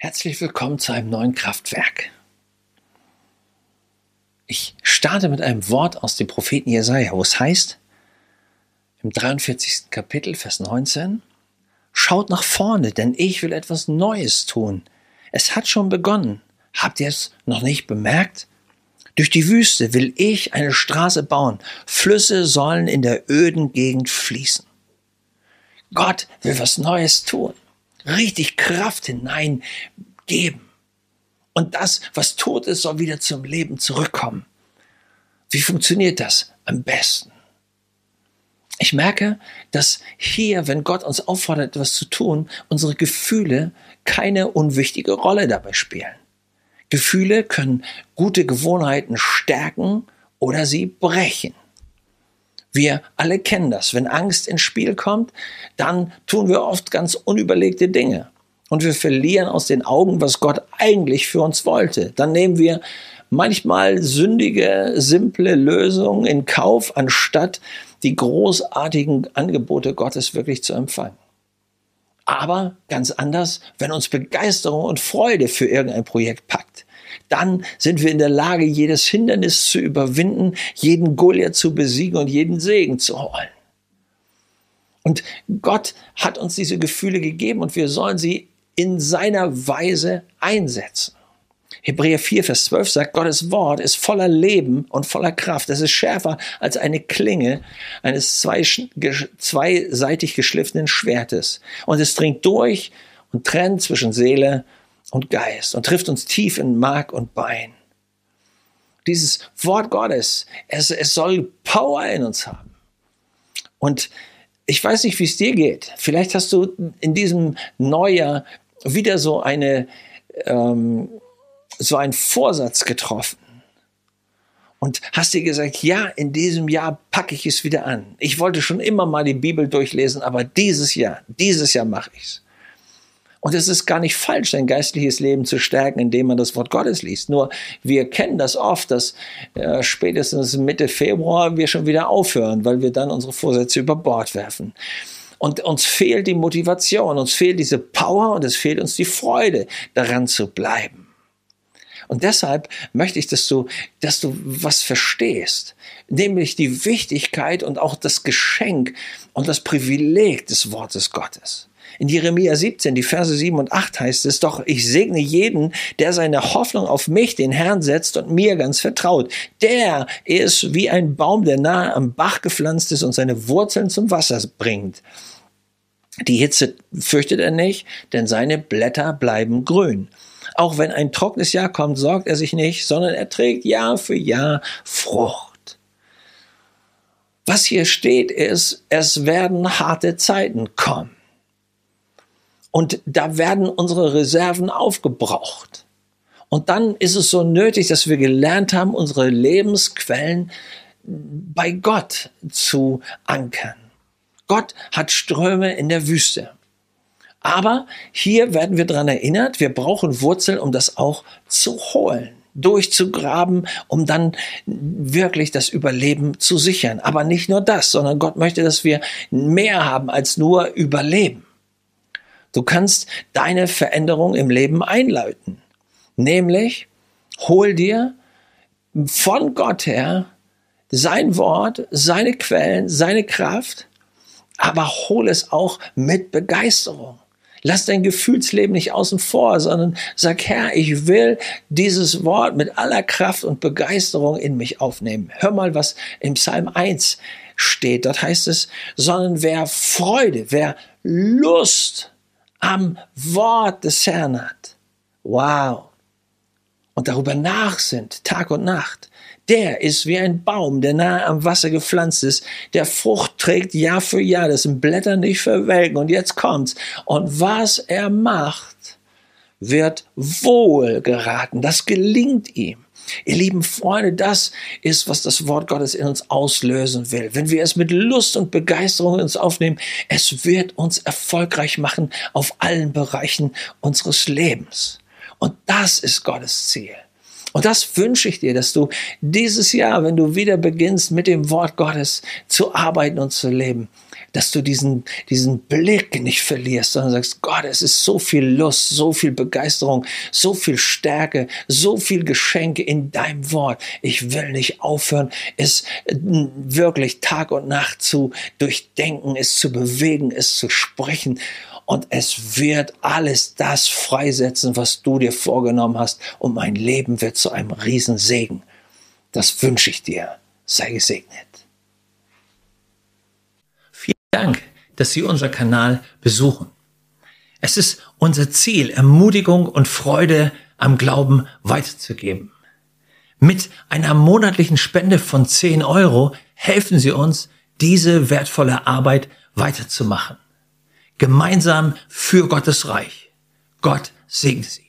Herzlich willkommen zu einem neuen Kraftwerk. Ich starte mit einem Wort aus dem Propheten Jesaja, wo es heißt, im 43. Kapitel, Vers 19, schaut nach vorne, denn ich will etwas Neues tun. Es hat schon begonnen. Habt ihr es noch nicht bemerkt? Durch die Wüste will ich eine Straße bauen. Flüsse sollen in der öden Gegend fließen. Gott will was Neues tun. Richtig Kraft hineingeben. Und das, was tot ist, soll wieder zum Leben zurückkommen. Wie funktioniert das am besten? Ich merke, dass hier, wenn Gott uns auffordert, etwas zu tun, unsere Gefühle keine unwichtige Rolle dabei spielen. Gefühle können gute Gewohnheiten stärken oder sie brechen. Wir alle kennen das. Wenn Angst ins Spiel kommt, dann tun wir oft ganz unüberlegte Dinge. Und wir verlieren aus den Augen, was Gott eigentlich für uns wollte. Dann nehmen wir manchmal sündige, simple Lösungen in Kauf, anstatt die großartigen Angebote Gottes wirklich zu empfangen. Aber ganz anders, wenn uns Begeisterung und Freude für irgendein Projekt packt. Dann sind wir in der Lage, jedes Hindernis zu überwinden, jeden Goliath zu besiegen und jeden Segen zu holen. Und Gott hat uns diese Gefühle gegeben und wir sollen sie in seiner Weise einsetzen. Hebräer 4, Vers 12 sagt, Gottes Wort ist voller Leben und voller Kraft. Es ist schärfer als eine Klinge eines zweiseitig geschliffenen Schwertes. Und es dringt durch und trennt zwischen Seele und Geist und trifft uns tief in Mark und Bein. Dieses Wort Gottes, es soll Power in uns haben. Und ich weiß nicht, wie es dir geht. Vielleicht hast du in diesem Neujahr wieder so einen Vorsatz getroffen und hast dir gesagt, ja, in diesem Jahr packe ich es wieder an. Ich wollte schon immer mal die Bibel durchlesen, aber dieses Jahr mache ich es. Und es ist gar nicht falsch, sein geistliches Leben zu stärken, indem man das Wort Gottes liest. Nur wir kennen das oft, dass spätestens Mitte Februar wir schon wieder aufhören, weil wir dann unsere Vorsätze über Bord werfen. Und uns fehlt die Motivation, uns fehlt diese Power und es fehlt uns die Freude, daran zu bleiben. Und deshalb möchte ich, dass du was verstehst, nämlich die Wichtigkeit und auch das Geschenk und das Privileg des Wortes Gottes. In Jeremia 17, die Verse 7 und 8 heißt es, doch ich segne jeden, der seine Hoffnung auf mich, den Herrn, setzt und mir ganz vertraut. Der ist wie ein Baum, der nahe am Bach gepflanzt ist und seine Wurzeln zum Wasser bringt. Die Hitze fürchtet er nicht, denn seine Blätter bleiben grün. Auch wenn ein trockenes Jahr kommt, sorgt er sich nicht, sondern er trägt Jahr für Jahr Frucht. Was hier steht ist, es werden harte Zeiten kommen. Und da werden unsere Reserven aufgebraucht. Und dann ist es so nötig, dass wir gelernt haben, unsere Lebensquellen bei Gott zu ankern. Gott hat Ströme in der Wüste. Aber hier werden wir daran erinnert, wir brauchen Wurzeln, um das auch zu holen, durchzugraben, um dann wirklich das Überleben zu sichern. Aber nicht nur das, sondern Gott möchte, dass wir mehr haben als nur Überleben. Du kannst deine Veränderung im Leben einleiten. Nämlich, hol dir von Gott her sein Wort, seine Quellen, seine Kraft, aber hol es auch mit Begeisterung. Lass dein Gefühlsleben nicht außen vor, sondern sag, Herr, ich will dieses Wort mit aller Kraft und Begeisterung in mich aufnehmen. Hör mal, was im Psalm 1 steht. Dort heißt es, sondern wer Freude, wer Lust am Wort des Herrn hat. Wow. Und darüber nachsinnt, Tag und Nacht. Der ist wie ein Baum, der nahe am Wasser gepflanzt ist, der Frucht trägt Jahr für Jahr, dessen Blätter nicht verwelken. Und jetzt kommt's. Und was er macht, wird wohl geraten. Das gelingt ihm. Ihr lieben Freunde, das ist, was das Wort Gottes in uns auslösen will. Wenn wir es mit Lust und Begeisterung in uns aufnehmen, es wird uns erfolgreich machen auf allen Bereichen unseres Lebens. Und das ist Gottes Ziel. Und das wünsche ich dir, dass du dieses Jahr, wenn du wieder beginnst, mit dem Wort Gottes zu arbeiten und zu leben, dass du diesen Blick nicht verlierst, sondern sagst, Gott, es ist so viel Lust, so viel Begeisterung, so viel Stärke, so viel Geschenke in deinem Wort. Ich will nicht aufhören, es wirklich Tag und Nacht zu durchdenken, es zu bewegen, es zu sprechen. Und es wird alles das freisetzen, was du dir vorgenommen hast. Und mein Leben wird zu einem Riesensegen. Das wünsche ich dir. Sei gesegnet. Vielen Dank, dass Sie unseren Kanal besuchen. Es ist unser Ziel, Ermutigung und Freude am Glauben weiterzugeben. Mit einer monatlichen Spende von 10 € helfen Sie uns, diese wertvolle Arbeit weiterzumachen. Gemeinsam für Gottes Reich. Gott segne Sie.